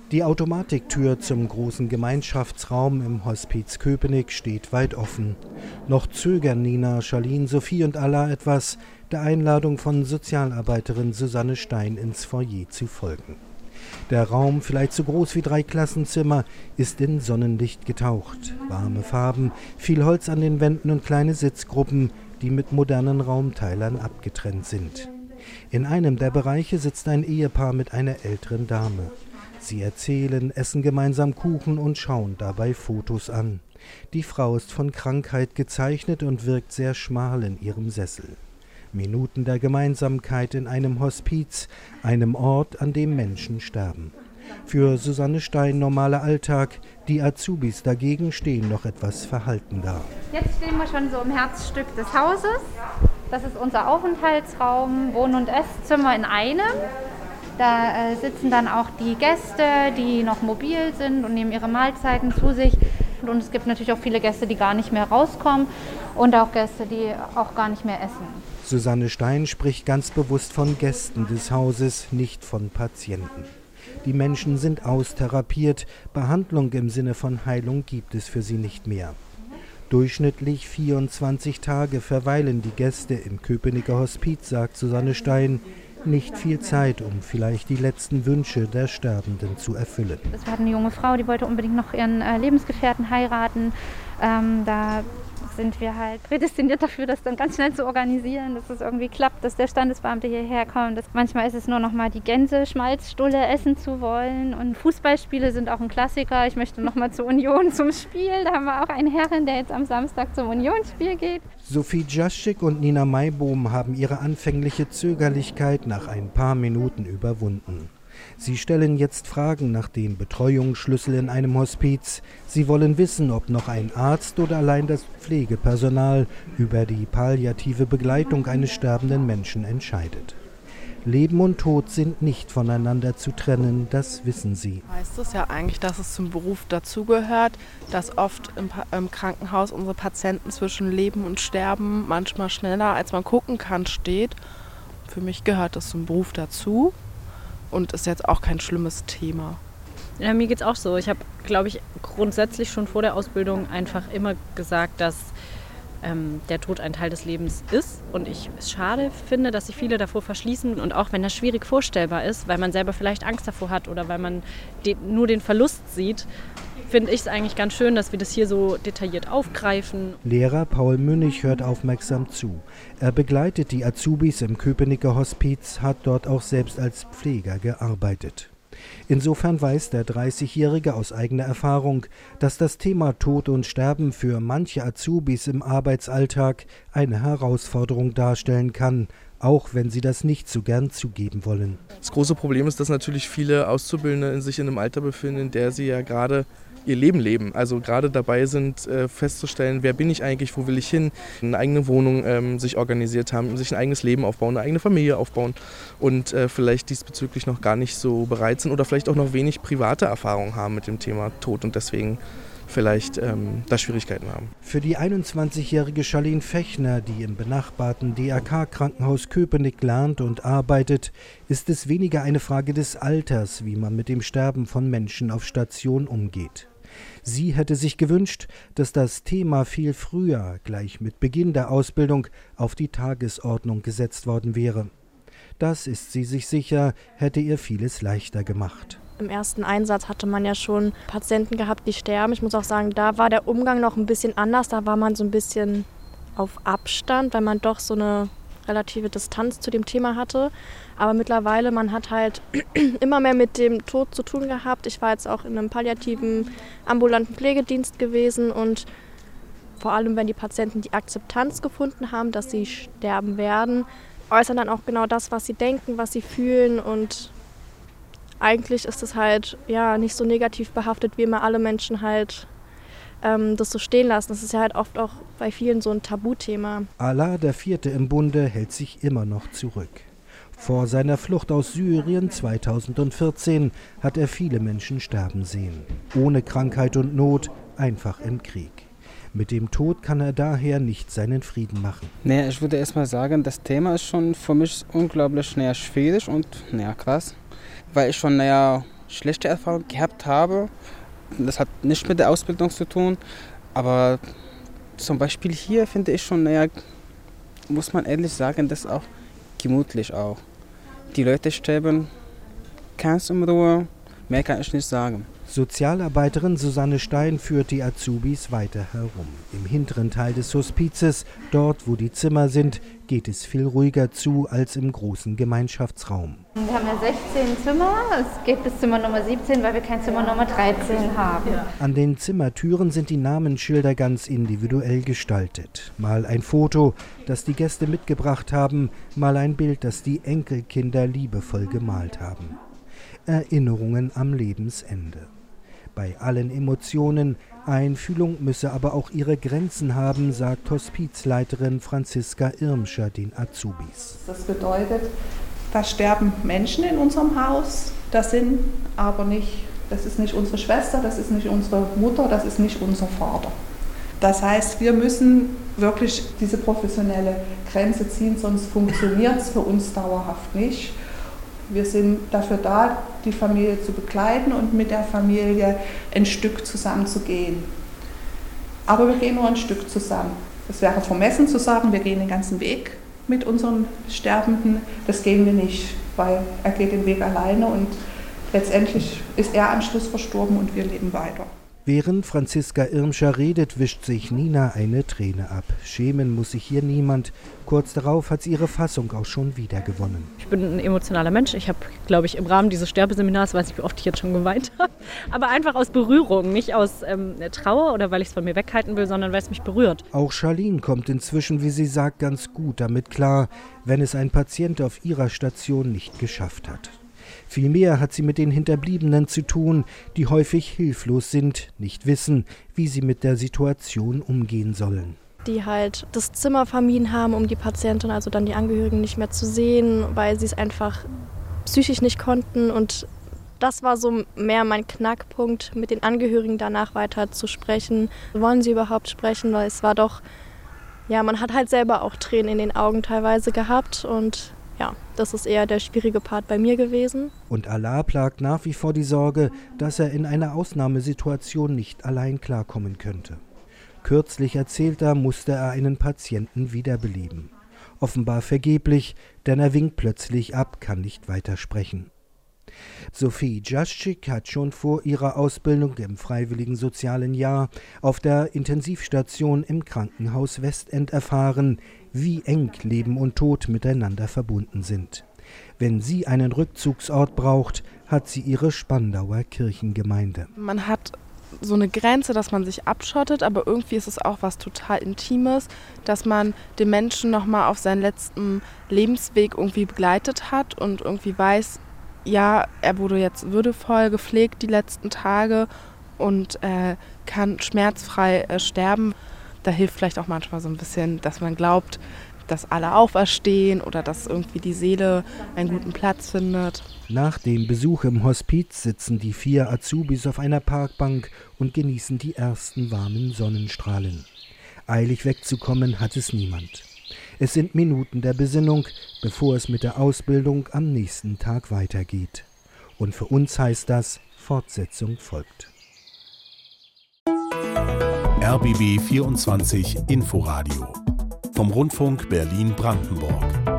Die Automatiktür zum großen Gemeinschaftsraum im Hospiz Köpenick steht weit offen. Noch zögern Nina, Charlene, Sophie und Allah etwas, der Einladung von Sozialarbeiterin Susanne Stein ins Foyer zu folgen. Der Raum, vielleicht so groß wie 3 Klassenzimmer, ist in Sonnenlicht getaucht. Warme Farben, viel Holz an den Wänden und kleine Sitzgruppen, die mit modernen Raumteilern abgetrennt sind. In einem der Bereiche sitzt ein Ehepaar mit einer älteren Dame. Sie erzählen, essen gemeinsam Kuchen und schauen dabei Fotos an. Die Frau ist von Krankheit gezeichnet und wirkt sehr schmal in ihrem Sessel. Minuten der Gemeinsamkeit in einem Hospiz, einem Ort, an dem Menschen sterben. Für Susanne Stein normaler Alltag, die Azubis dagegen stehen noch etwas verhalten da. Jetzt stehen wir schon so im Herzstück des Hauses. Das ist unser Aufenthaltsraum, Wohn- und Esszimmer in einem. Da sitzen dann auch die Gäste, die noch mobil sind und nehmen ihre Mahlzeiten zu sich. Und es gibt natürlich auch viele Gäste, die gar nicht mehr rauskommen und auch Gäste, die auch gar nicht mehr essen. Susanne Stein spricht ganz bewusst von Gästen des Hauses, nicht von Patienten. Die Menschen sind austherapiert, Behandlung im Sinne von Heilung gibt es für sie nicht mehr. Durchschnittlich 24 Tage verweilen die Gäste im Köpenicker Hospiz, sagt Susanne Stein. Nicht viel Zeit, um vielleicht die letzten Wünsche der Sterbenden zu erfüllen. Es war eine junge Frau, die wollte unbedingt noch ihren Lebensgefährten heiraten. Da sind wir halt prädestiniert dafür, das dann ganz schnell zu organisieren, dass es irgendwie klappt, dass der Standesbeamte hierher kommt. Manchmal ist es nur noch mal die Gänseschmalzstulle essen zu wollen. Und Fußballspiele sind auch ein Klassiker. Ich möchte noch mal zur Union zum Spiel. Da haben wir auch einen Herren, der jetzt am Samstag zum Unionsspiel geht. Sophie Jaschik und Nina Maibohm haben ihre anfängliche Zögerlichkeit nach ein paar Minuten überwunden. Sie stellen jetzt Fragen nach dem Betreuungsschlüssel in einem Hospiz. Sie wollen wissen, ob noch ein Arzt oder allein das Pflegepersonal über die palliative Begleitung eines sterbenden Menschen entscheidet. Leben und Tod sind nicht voneinander zu trennen, das wissen sie. Heißt es ja eigentlich, dass es zum Beruf dazugehört, dass oft im Krankenhaus unsere Patienten zwischen Leben und Sterben manchmal schneller, als man gucken kann, steht. Für mich gehört das zum Beruf dazu. Und ist jetzt auch kein schlimmes Thema. Ja, mir geht's auch so. Ich habe, glaube ich, grundsätzlich schon vor der Ausbildung einfach immer gesagt, dass der Tod ein Teil des Lebens ist. Und ich es schade finde, dass sich viele davor verschließen. Und auch wenn das schwierig vorstellbar ist, weil man selber vielleicht Angst davor hat oder weil man nur den Verlust sieht, finde ich es eigentlich ganz schön, dass wir das hier so detailliert aufgreifen. Lehrer Paul Münnig hört aufmerksam zu. Er begleitet die Azubis im Köpenicker Hospiz, hat dort auch selbst als Pfleger gearbeitet. Insofern weiß der 30-Jährige aus eigener Erfahrung, dass das Thema Tod und Sterben für manche Azubis im Arbeitsalltag eine Herausforderung darstellen kann, auch wenn sie das nicht so gern zugeben wollen. Das große Problem ist, dass natürlich viele Auszubildende sich in einem Alter befinden, in der sie ja gerade ihr Leben leben. Also gerade dabei sind, festzustellen, wer bin ich eigentlich, wo will ich hin, eine eigene Wohnung sich organisiert haben, sich ein eigenes Leben aufbauen, eine eigene Familie aufbauen und vielleicht diesbezüglich noch gar nicht so bereit sind oder vielleicht auch noch wenig private Erfahrung haben mit dem Thema Tod und deswegen vielleicht da Schwierigkeiten haben. Für die 21-jährige Charlene Fechner, die im benachbarten DRK-Krankenhaus Köpenick lernt und arbeitet, ist es weniger eine Frage des Alters, wie man mit dem Sterben von Menschen auf Station umgeht. Sie hätte sich gewünscht, dass das Thema viel früher, gleich mit Beginn der Ausbildung, auf die Tagesordnung gesetzt worden wäre. Das ist sie sich sicher, hätte ihr vieles leichter gemacht. Im ersten Einsatz hatte man ja schon Patienten gehabt, die sterben. Ich muss auch sagen, da war der Umgang noch ein bisschen anders. Da war man so ein bisschen auf Abstand, weil man doch so eine relative Distanz zu dem Thema hatte. Aber mittlerweile, man hat halt immer mehr mit dem Tod zu tun gehabt. Ich war jetzt auch in einem palliativen ambulanten Pflegedienst gewesen und vor allem, wenn die Patienten die Akzeptanz gefunden haben, dass sie sterben werden, äußern dann auch genau das, was sie denken, was sie fühlen und eigentlich ist es halt ja nicht so negativ behaftet, wie immer alle Menschen halt das so stehen lassen. Das ist ja halt oft auch bei vielen so ein Tabuthema. Allah, der Vierte im Bunde, hält sich immer noch zurück. Vor seiner Flucht aus Syrien 2014 hat er viele Menschen sterben sehen. Ohne Krankheit und Not, einfach im Krieg. Mit dem Tod kann er daher nicht seinen Frieden machen. Nee, ich würde erst mal sagen, das Thema ist schon für mich unglaublich schwierig und krass. Weil ich schon schlechte Erfahrungen gehabt habe. Das hat nicht mit der Ausbildung zu tun, aber zum Beispiel hier finde ich schon, muss man ehrlich sagen, das ist auch gemütlich auch. Die Leute sterben ganz in Ruhe, mehr kann ich nicht sagen. Sozialarbeiterin Susanne Stein führt die Azubis weiter herum. Im hinteren Teil des Hospizes, dort wo die Zimmer sind, geht es viel ruhiger zu als im großen Gemeinschaftsraum. Wir haben ja 16 Zimmer, es geht bis Zimmer Nummer 17, weil wir kein Zimmer Nummer 13 haben. An den Zimmertüren sind die Namensschilder ganz individuell gestaltet. Mal ein Foto, das die Gäste mitgebracht haben, mal ein Bild, das die Enkelkinder liebevoll gemalt haben. Erinnerungen am Lebensende. Bei allen Emotionen, Einfühlung müsse aber auch ihre Grenzen haben, sagt Hospizleiterin Franziska Irmscher den Azubis. Das bedeutet, da sterben Menschen in unserem Haus, das ist nicht unsere Schwester, das ist nicht unsere Mutter, das ist nicht unser Vater. Das heißt, wir müssen wirklich diese professionelle Grenze ziehen, sonst funktioniert es für uns dauerhaft nicht. Wir sind dafür da, die Familie zu begleiten und mit der Familie ein Stück zusammen zu gehen. Aber wir gehen nur ein Stück zusammen. Es wäre vermessen zu sagen, wir gehen den ganzen Weg mit unseren Sterbenden. Das gehen wir nicht, weil er geht den Weg alleine und letztendlich ist er am Schluss verstorben und wir leben weiter. Während Franziska Irmscher redet, wischt sich Nina eine Träne ab. Schämen muss sich hier niemand. Kurz darauf hat sie ihre Fassung auch schon wieder gewonnen. Ich bin ein emotionaler Mensch. Ich habe, glaube ich, im Rahmen dieses Sterbeseminars, weiß nicht, wie oft ich jetzt schon geweint habe, aber einfach aus Berührung, nicht aus Trauer oder weil ich es von mir weghalten will, sondern weil es mich berührt. Auch Charlene kommt inzwischen, wie sie sagt, ganz gut damit klar, wenn es ein Patient auf ihrer Station nicht geschafft hat. Vielmehr hat sie mit den Hinterbliebenen zu tun, die häufig hilflos sind, nicht wissen, wie sie mit der Situation umgehen sollen. Die halt das Zimmer vermieden haben, um die Patientin, also dann die Angehörigen nicht mehr zu sehen, weil sie es einfach psychisch nicht konnten. Und das war so mehr mein Knackpunkt, mit den Angehörigen danach weiter zu sprechen. Wollen sie überhaupt sprechen, weil es war doch, man hat halt selber auch Tränen in den Augen teilweise gehabt und das ist eher der schwierige Part bei mir gewesen. Und Allah plagt nach wie vor die Sorge, dass er in einer Ausnahmesituation nicht allein klarkommen könnte. Kürzlich erzählt er, musste er einen Patienten wiederbeleben. Offenbar vergeblich, denn er winkt plötzlich ab, kann nicht weitersprechen. Sophie Jaschik hat schon vor ihrer Ausbildung im freiwilligen sozialen Jahr auf der Intensivstation im Krankenhaus Westend erfahren, wie eng Leben und Tod miteinander verbunden sind. Wenn sie einen Rückzugsort braucht, hat sie ihre Spandauer Kirchengemeinde. Man hat so eine Grenze, dass man sich abschottet, aber irgendwie ist es auch was total Intimes, dass man den Menschen nochmal auf seinen letzten Lebensweg irgendwie begleitet hat und irgendwie weiß, er wurde jetzt würdevoll gepflegt die letzten Tage und kann schmerzfrei sterben. Da hilft vielleicht auch manchmal so ein bisschen, dass man glaubt, dass alle auferstehen oder dass irgendwie die Seele einen guten Platz findet. Nach dem Besuch im Hospiz sitzen die 4 Azubis auf einer Parkbank und genießen die ersten warmen Sonnenstrahlen. Eilig wegzukommen hat es niemand. Es sind Minuten der Besinnung, bevor es mit der Ausbildung am nächsten Tag weitergeht. Und für uns heißt das, Fortsetzung folgt. RBB 24 Inforadio vom Rundfunk Berlin-Brandenburg.